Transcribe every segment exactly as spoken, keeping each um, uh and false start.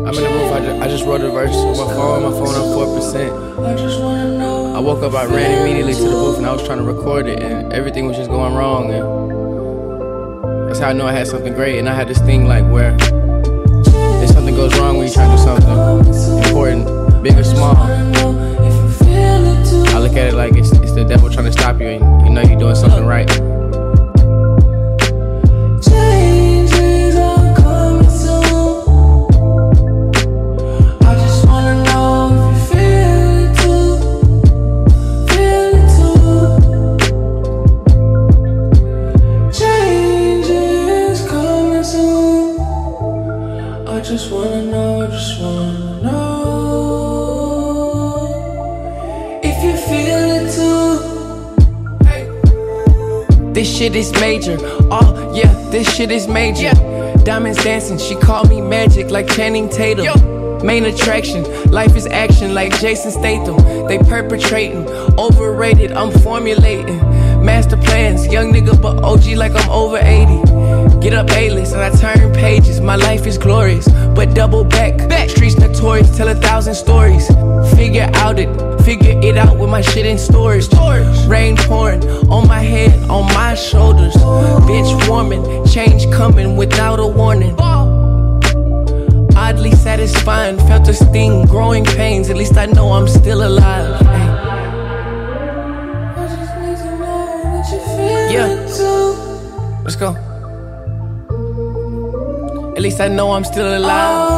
I'm in the booth, I just, I just wrote a verse on my phone, my phone on four percent. I woke up, I ran immediately to the booth and I was trying to record it and everything was just going wrong. And that's how I know I had something great. And I had this thing like where if something goes wrong when you try to do something important, big or small, I look at it like it's, it's the devil trying to stop you and you know you're doing something right. I just wanna know, just wanna know if you feel it too. Hey. This shit is major, oh yeah, this shit is major. Yeah. Diamonds dancing, she called me magic like Channing Tatum. Yo. Main attraction, life is action like Jason Statham. They perpetrating, overrated, I'm formulating master plans, young nigga but O G like I'm over eighty. Get up A-list and I turn pages, my life is glorious, but double back, back. Streets notorious, tell a thousand stories. Figure out it, figure it out with my shit in storage. storage. Rain pouring on my head, on my shoulders. Bitch warming, change coming without a warning. Oddly satisfying, felt a sting, growing pains, at least I know I'm still alive. Ay. Yeah, let's go. At least I know I'm still alive.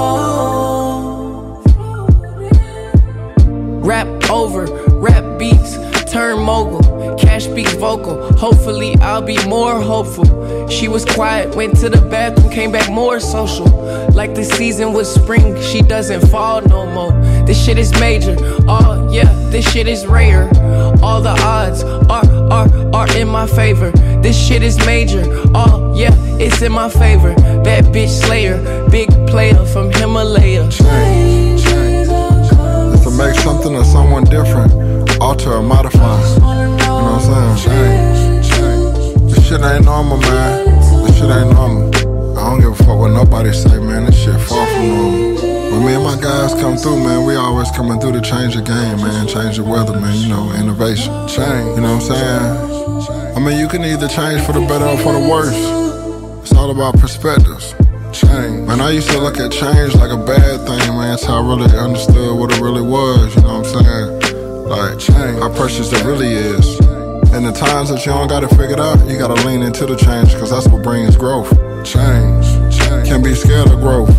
Rap over, rap beats, turn mogul. Cash speaks vocal, hopefully I'll be more hopeful. She was quiet, went to the bathroom, came back more social. Like the season was spring, she doesn't fall no more. This shit is major, oh yeah, this shit is rare. All the odds are, are, are in my favor. This shit is major, oh yeah, it's in my favor. Bad bitch slayer, big player from Himalaya. Change, change. If to make something or someone different, alter or modify. You know what I'm saying? Change, change. This shit ain't normal, man. This shit ain't normal. I don't give a fuck what nobody say, man. This shit far from normal. When me and my guys come through, man, we always coming through to change the game, man. Change the weather, man. You know, innovation. Change, you know what I'm saying? I mean, you can either change for the better or for the worse. It's all about perspectives. Change. Man, I used to look at change like a bad thing, man. That's how I really understood what it really was, you know what I'm saying? Like, change, how precious it really is. And the times that you don't got it figured out, you gotta lean into the change, cause that's what brings growth. Change, change. Can't be scared of growth.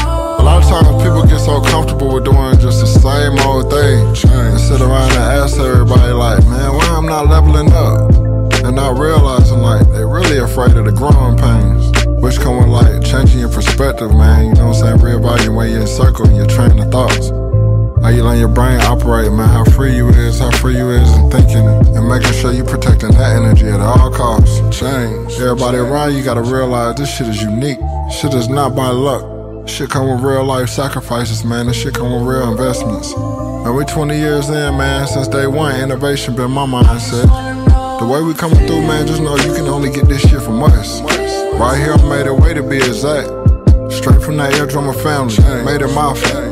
A lot of times people get so comfortable with doing just the same old thing. Change. And sit around and ask everybody like, man, why I'm not leveling up? And not realizing like, they really afraid of the growing pains. Which come with like changing your perspective, man. You know what I'm saying? Reevaluating your circle and your train of thoughts. How you let your brain operate, man. How free you is, how free you is in thinking. And making sure you protecting that energy at all costs. Change. Everybody around you gotta realize this shit is unique. Shit is not by luck. Shit come with real life sacrifices, man. This shit come with real investments. And we twenty years in, man. Since day one, innovation been my mindset. The way we coming through, man, just know you can only get this shit from us. Right here, I made it way to be exact. Straight from that eardrummer family, made it my fault.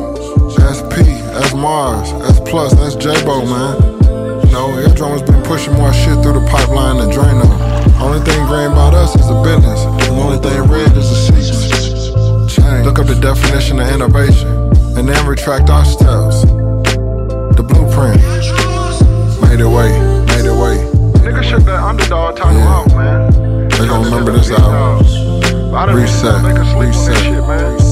S P, that's Mars, that's Plus, that's J-Bo, man. You know, eardrummers been pushing more shit through the pipeline than Drano. Only thing green about us is the business. The only thing red is the seats. Change. Look up the definition of innovation, and then retract our steps. The blueprint. Made it way, made it way. Nigga shook that underdog talking Yeah. out, man. They gon' remember this album. Reset, reset.